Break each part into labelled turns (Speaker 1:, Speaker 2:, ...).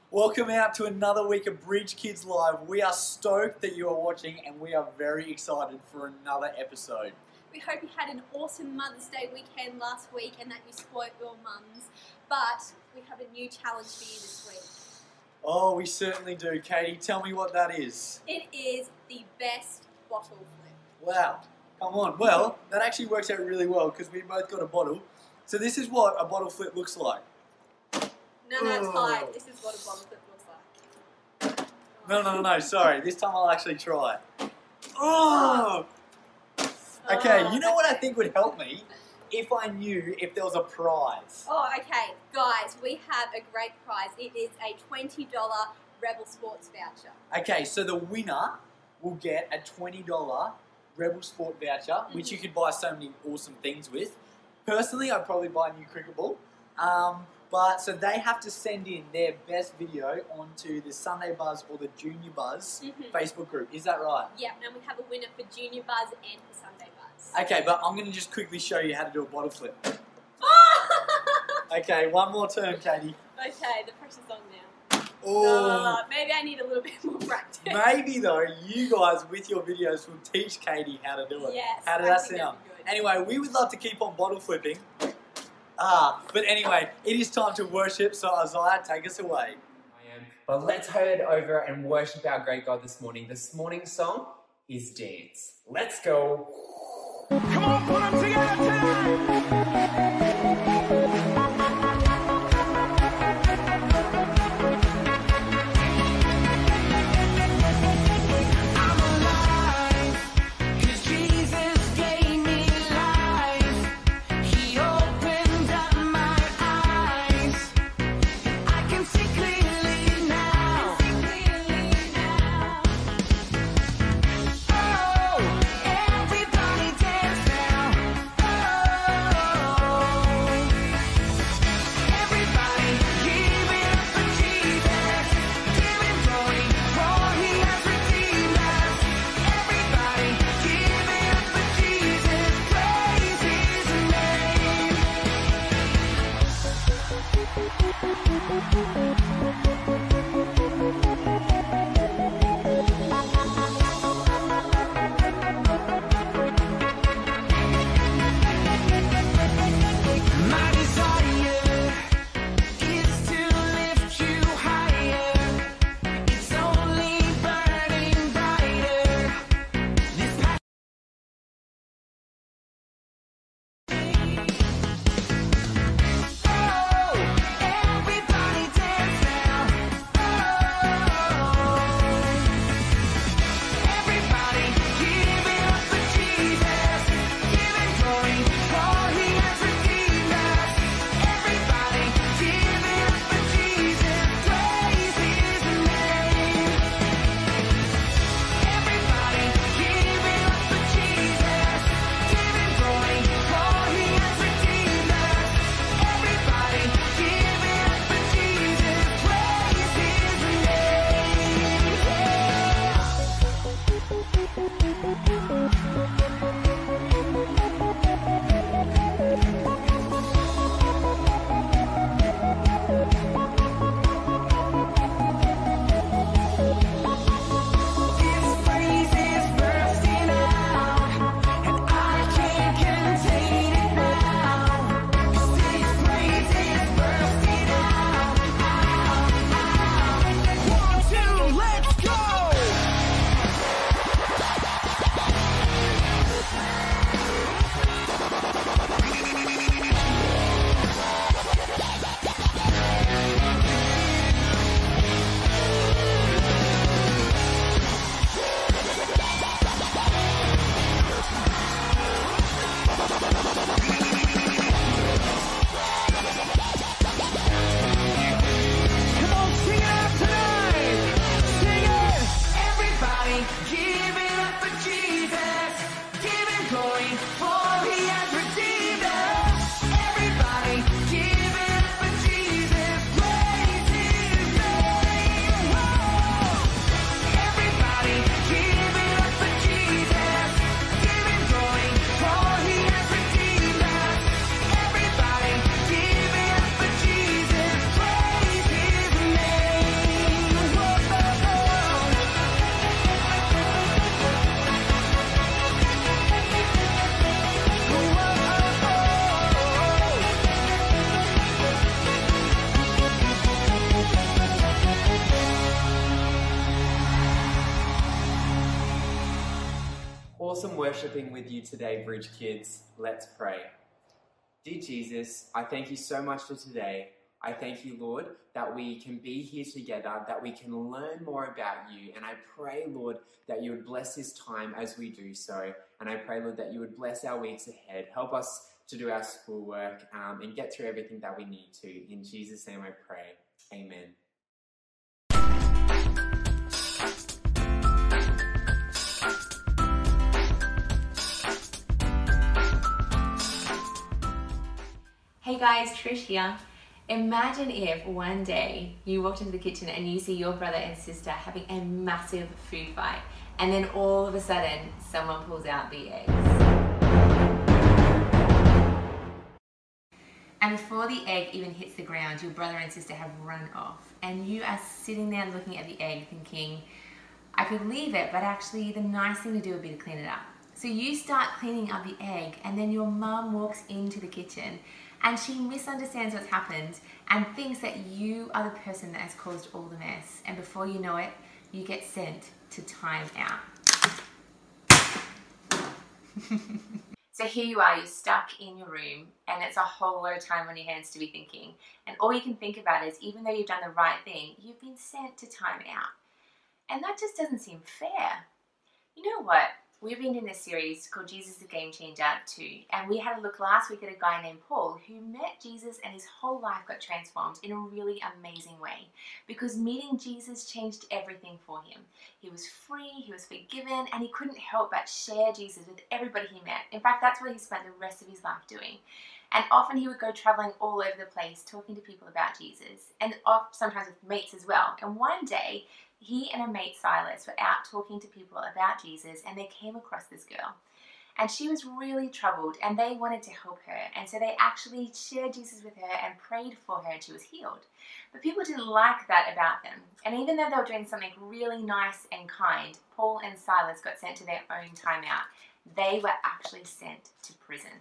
Speaker 1: Welcome out to another week of Bridge Kids Live. We are stoked that you are watching and we are very excited for another episode.
Speaker 2: We hope you had an awesome Mother's Day weekend last week and that you spoilt your mums. But we have a new challenge for you this week.
Speaker 1: Oh, we certainly do. Katie, tell me what that is.
Speaker 2: It is the best bottle flip.
Speaker 1: Wow, come on. Well, that actually works out really well because we both got a bottle. So this is what a bottle flip looks like.
Speaker 2: No, it's fine. This is what a bottle flip looks like.
Speaker 1: No, sorry. This time I'll actually try. Oh! Okay, you know what I think would help me? If I knew if there was a prize.
Speaker 2: Oh, okay. Guys, we have a great prize. It is a $20 Rebel Sports voucher.
Speaker 1: Okay, so the winner will get a $20 Rebel Sport voucher, which you could buy so many awesome things with. Personally, I'd probably buy a new cricket ball. But so they have to send in their best video onto the Sunday Buzz or the Junior Buzz Facebook group. Is that right?
Speaker 2: Yep, and we have a winner for Junior Buzz and for Sunday Buzz.
Speaker 1: Okay, but I'm going to just quickly show you how to do a bottle flip. Okay, one more turn, Katie.
Speaker 2: Okay, the pressure's on now.
Speaker 1: Oh.
Speaker 2: Maybe I need a little bit more practice.
Speaker 1: Maybe though, you guys with your videos will teach Katie how to do it.
Speaker 2: Yes.
Speaker 1: How does that sound? Anyway, we would love to keep on bottle flipping. But anyway, it is time to worship, so Isaiah, take us away.
Speaker 3: But let's head over and worship our great God this morning. This morning's song is Dance. Let's go.
Speaker 4: Come on, put them together tonight. Oh,
Speaker 3: awesome worshipping with you today, Bridge Kids. Let's pray. Dear Jesus, I thank you so much for today. I thank you, Lord, that we can be here together, that we can learn more about you. And I pray, Lord, that you would bless this time as we do so. And I pray, Lord, that you would bless our weeks ahead. Help us to do our schoolwork and get through everything that we need to. In Jesus' name I pray. Amen.
Speaker 5: Hey guys, Trish here. Imagine if one day you walked into the kitchen and you see your brother and sister having a massive food fight, and then all of a sudden someone pulls out the eggs. And before the egg even hits the ground, your brother and sister have run off, and you are sitting there looking at the egg thinking, I could leave it, but actually the nice thing to do would be to clean it up. So you start cleaning up the egg, and then your mum walks into the kitchen and she misunderstands what's happened and thinks that you are the person that has caused all the mess. And before you know it, you get sent to time out. So here you are, you're stuck in your room, and it's a whole lot of time on your hands to be thinking. And all you can think about is, even though you've done the right thing, you've been sent to time out. And that just doesn't seem fair. You know what? We've been in this series called Jesus the Game Changer 2, and we had a look last week at a guy named Paul who met Jesus and his whole life got transformed in a really amazing way, because meeting Jesus changed everything for him. He was free, he was forgiven, and he couldn't help but share Jesus with everybody he met. In fact, that's what he spent the rest of his life doing. And often he would go traveling all over the place talking to people about Jesus, and sometimes with mates as well. And one day, he and a mate, Silas, were out talking to people about Jesus, and they came across this girl. And she was really troubled, and they wanted to help her. And so they actually shared Jesus with her and prayed for her, and she was healed. But people didn't like that about them. And even though they were doing something really nice and kind, Paul and Silas got sent to their own timeout. They were actually sent to prison.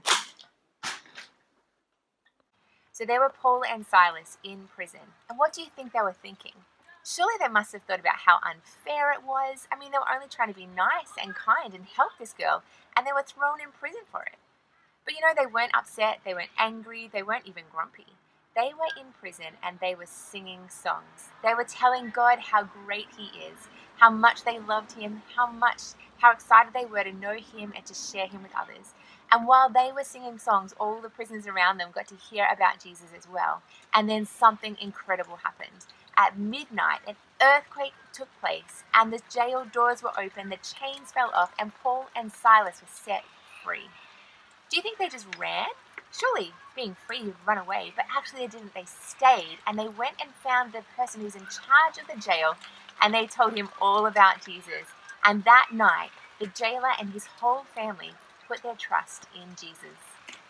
Speaker 5: So there were Paul and Silas in prison. And what do you think they were thinking? Surely they must have thought about how unfair it was. I mean, they were only trying to be nice and kind and help this girl, and they were thrown in prison for it. But you know, they weren't upset, they weren't angry, they weren't even grumpy. They were in prison and they were singing songs. They were telling God how great he is, how much they loved him, how excited they were to know him and to share him with others. And while they were singing songs, all the prisoners around them got to hear about Jesus as well. And then something incredible happened. At midnight, an earthquake took place, and the jail doors were open, the chains fell off, and Paul and Silas were set free. Do you think they just ran? Surely, being free, you'd run away, but actually they didn't. They stayed, and they went and found the person who's in charge of the jail, and they told him all about Jesus. And that night, the jailer and his whole family put their trust in Jesus.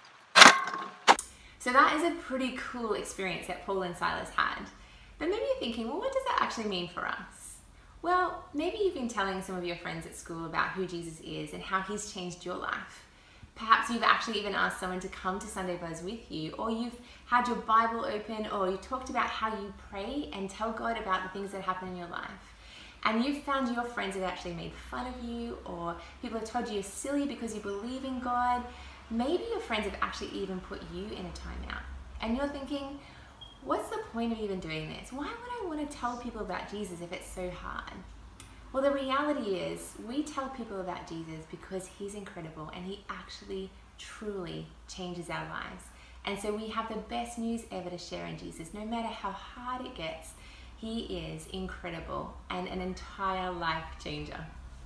Speaker 5: So that is a pretty cool experience that Paul and Silas had. But maybe you're thinking, well, what does that actually mean for us? Well, maybe you've been telling some of your friends at school about who Jesus is and how he's changed your life. Perhaps you've actually even asked someone to come to Sunday Buzz with you, or you've had your Bible open, or you talked about how you pray and tell God about the things that happen in your life. And you've found your friends have actually made fun of you, or people have told you you're silly because you believe in God. Maybe your friends have actually even put you in a timeout. And you're thinking, what's the point of even doing this? Why would I want to tell people about Jesus if it's so hard? Well, the reality is we tell people about Jesus because he's incredible and he actually truly changes our lives. And so we have the best news ever to share in Jesus. No matter how hard it gets, he is incredible and an entire life changer.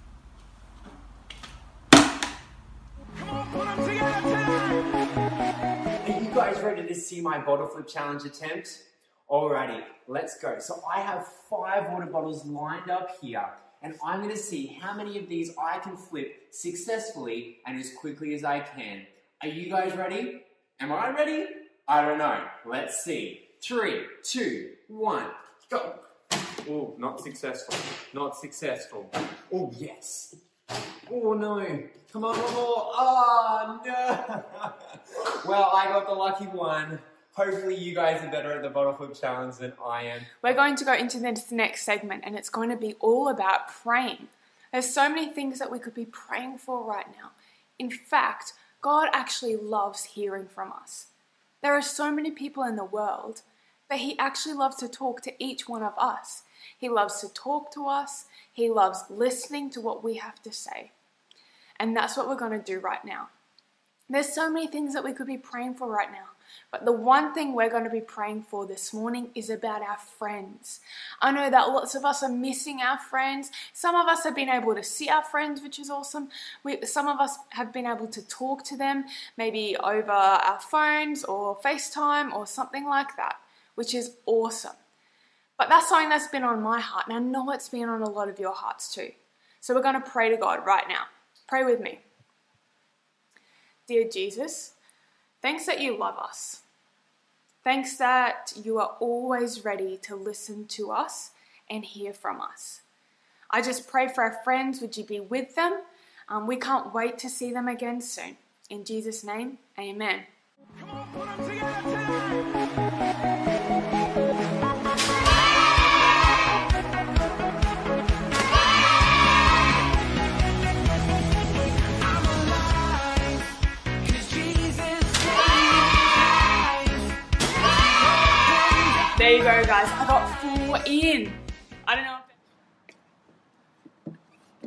Speaker 4: Come on, put them together tonight.
Speaker 3: Are you guys ready to see my bottle flip challenge attempt? Alrighty, let's go. So I have 5 water bottles lined up here, and I'm going to see how many of these I can flip successfully and as quickly as I can. Are you guys ready? Am I ready? I don't know. Let's see. 3, 2, 1, go. Oh, not successful. Not successful. Oh, yes. Oh, no. Come on, one more. Oh, no. Well, I got the lucky one. Hopefully you guys are better at the bottle flip challenge than I am.
Speaker 6: We're going to go into this next segment, and it's going to be all about praying. There's so many things that we could be praying for right now. In fact, God actually loves hearing from us. There are so many people in the world, but He actually loves to talk to each one of us. He loves to talk to us. He loves listening to what we have to say. And that's what we're going to do right now. There's so many things that we could be praying for right now. But the one thing we're going to be praying for this morning is about our friends. I know that lots of us are missing our friends. Some of us have been able to see our friends, which is awesome. Some of us have been able to talk to them, maybe over our phones or FaceTime or something like that, which is awesome. But that's something that's been on my heart, and I know it's been on a lot of your hearts too. So we're going to pray to God right now. Pray with me. Dear Jesus, thanks that you love us. Thanks that you are always ready to listen to us and hear from us. I just pray for our friends, would you be with them? We can't wait to see them again soon. In Jesus' name, amen.
Speaker 4: Come on, put them together tonight.
Speaker 6: There you go, guys. I got 4 in. I don't know if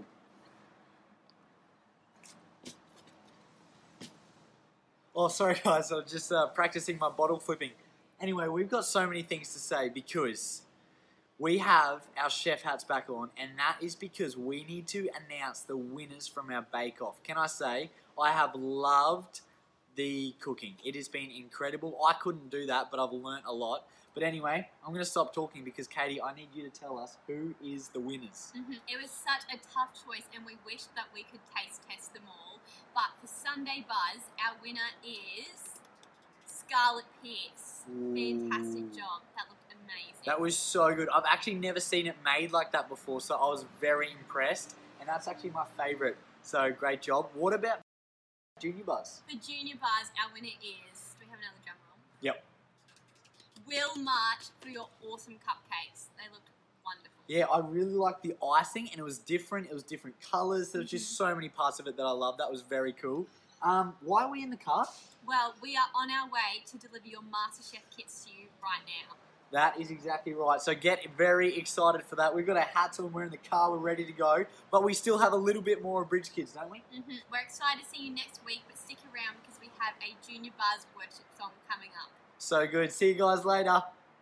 Speaker 1: Oh, sorry guys, I was just practicing my bottle flipping. Anyway, we've got so many things to say because we have our chef hats back on, and that is because we need to announce the winners from our bake-off. Can I say, I have loved the cooking. It has been incredible. I couldn't do that, but I've learnt a lot. But anyway, I'm going to stop talking because, Katie, I need you to tell us who is the winners.
Speaker 2: It was such a tough choice, and we wished that we could taste test them all. But for Sunday Buzz, our winner is Scarlett Pierce. Fantastic job. That looked amazing.
Speaker 1: That was so good. I've actually never seen it made like that before, so I was very impressed. And that's actually my favourite. So, great job. What about Junior Buzz?
Speaker 2: For Junior Buzz, our winner is... Do we have another drum roll?
Speaker 1: Yep.
Speaker 2: Will March for your awesome cupcakes. They looked wonderful.
Speaker 1: Yeah, I really liked the icing, and it was different. It was different colours. There was just so many parts of it that I loved. That was very cool. Why are we in the car?
Speaker 2: Well, we are on our way to deliver your MasterChef kits to you right now.
Speaker 1: That is exactly right. So get very excited for that. We've got our hats on, we're in the car, we're ready to go. But we still have a little bit more of Bridge Kids, don't we?
Speaker 2: We're excited to see you next week, but stick around because we have a Junior Buzz worship song coming up.
Speaker 1: So good. See you guys later.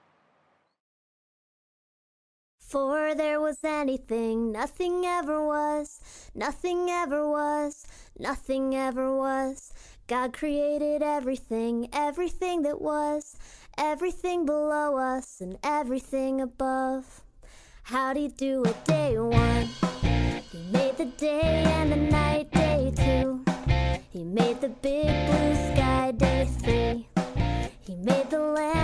Speaker 7: Before there was anything, nothing ever was, nothing ever was, nothing ever was. God created everything, everything that was, everything below us and everything above. How'd he do it day one? He made the day and the night day two. He made the big blue sky day three. He made the land